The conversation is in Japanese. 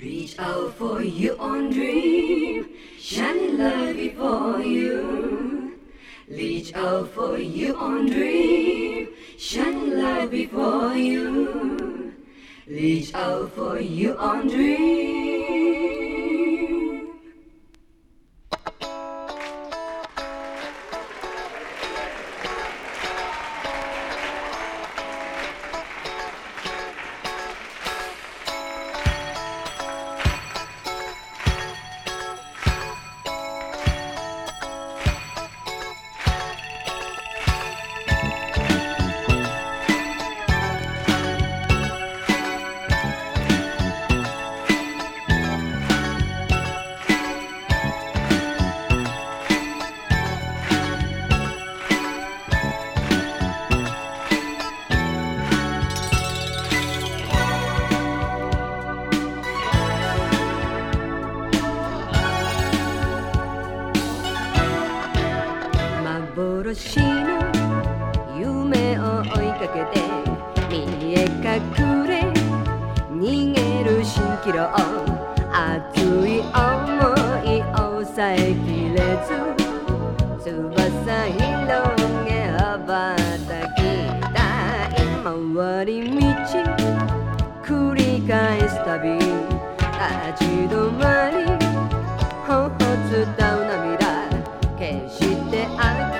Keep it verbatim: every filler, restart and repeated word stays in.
Reach out for your own dream, shining light before you. Reach out for your own dream, shining light before you. Reach out for your own dream. 幻の夢を追いかけて見え隠れ逃げる蜃気楼熱い想いを抑えきれず翼広げ羽ばたきたい回り道繰り返すたび立ち止まり頬伝う涙決してあげ